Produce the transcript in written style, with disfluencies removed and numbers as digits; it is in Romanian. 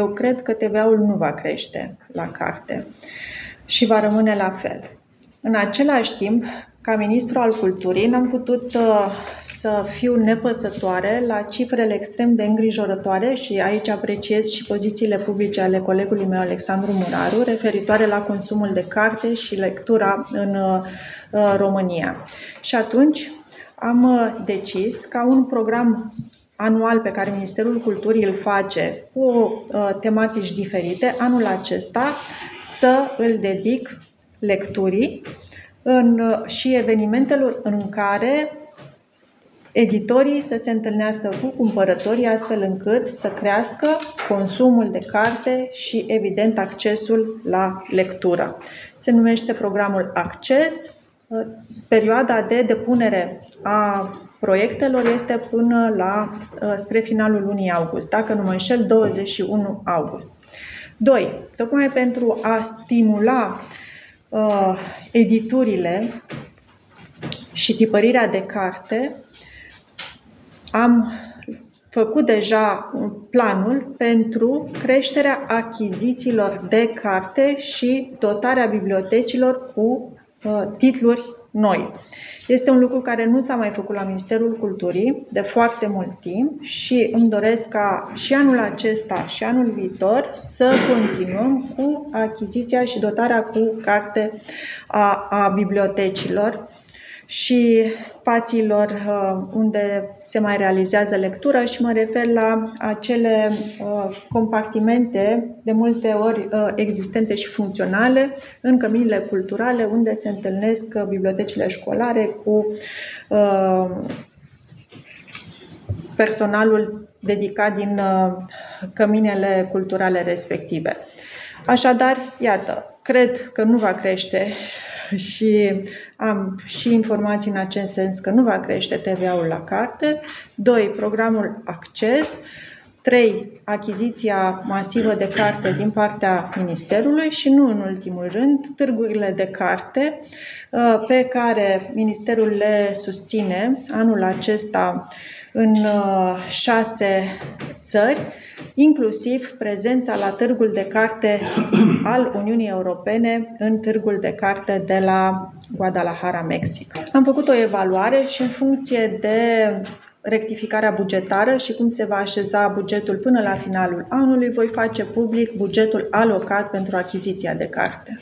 eu cred că TVA-ul nu va crește la carte și va rămâne la fel. În același timp, ca ministru al culturii, n-am putut să fiu nepăsătoare la cifrele extrem de îngrijorătoare și aici apreciez și pozițiile publice ale colegului meu, Alexandru Muraru, referitoare la consumul de carte și lectura în România. Și atunci am decis ca un program anual pe care Ministerul Culturii îl face cu tematici diferite, anul acesta să îl dedic lecturii și evenimentelor în care editorii să se întâlnească cu cumpărătorii astfel încât să crească consumul de carte și, evident, accesul la lectură. Se numește programul Acces. Perioada de depunere a proiectelor este până spre finalul lunii august, dacă nu mă înșel, 21 august. 2. Tocmai pentru a stimula editurile și tipărirea de carte, am făcut deja planul pentru creșterea achizițiilor de carte și dotarea bibliotecilor cu titluri noi. Este un lucru care nu s-a mai făcut la Ministerul Culturii de foarte mult timp și îmi doresc ca și anul acesta și anul viitor să continuăm cu achiziția și dotarea cu carte a bibliotecilor și spațiilor unde se mai realizează lectură și mă refer la acele compartimente de multe ori existente și funcționale în căminile culturale unde se întâlnesc bibliotecile școlare cu personalul dedicat din căminele culturale respective. Așadar, iată, cred că nu va crește și am și informații în acest sens că nu va crește TVA-ul la carte. 2. Programul Acces. 3. Achiziția masivă de carte din partea Ministerului și nu în ultimul rând târgurile de carte pe care Ministerul le susține anul acesta în 6 țări, inclusiv prezența la Târgul de Carte al Uniunii Europene în Târgul de Carte de la Guadalajara, Mexic. Am făcut o evaluare și în funcție de rectificarea bugetară și cum se va așeza bugetul până la finalul anului, voi face public bugetul alocat pentru achiziția de carte.